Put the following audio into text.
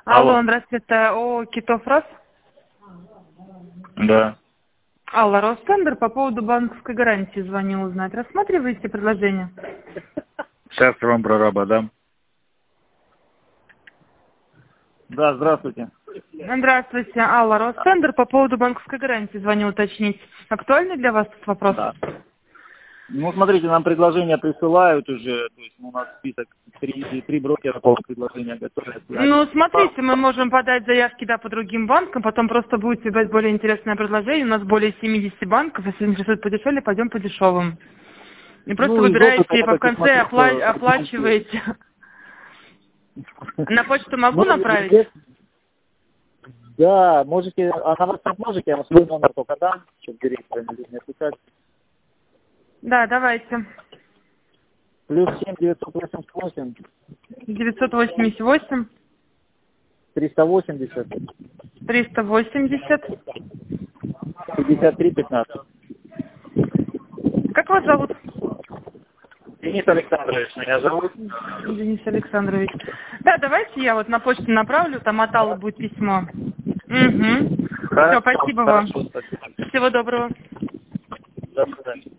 Алло. Алло, здравствуйте, это ООО «Китофраз». Да. Алла, Ростендер, по поводу банковской гарантии звоню узнать. Рассматриваете предложение? Сейчас я вам прораба дам. Да, здравствуйте. Здравствуйте, Алла, Ростендер, по поводу банковской гарантии звоню уточнить. Актуальный для вас этот вопрос? Да. Ну, смотрите, нам предложения присылают уже, то есть у нас список, три брокера по предложения готовят. Ну, смотрите, мы можем подать заявки, да, по другим банкам, потом просто будет выбрать более интересное предложение. У нас более 70 банков, если интересует подешевле, пойдем по дешевым. И просто Ну, из выбираете, опыта и я в так и конце смотрю, что оплачиваете. На почту могу ну, направить? да, можете, а на WhatsApp можете, я вам свой номер только дам, чтобы директора не нужно писать. Да, давайте. +7 988 988 380 380. 53 15. Как вас зовут? Денис Александрович меня зовут. Денис Александрович. Да, давайте я вот на почту направлю, там от Аллы будет письмо. Угу. Все, Хорошо, спасибо вам. хорошо, спасибо. Всего доброго. До свидания.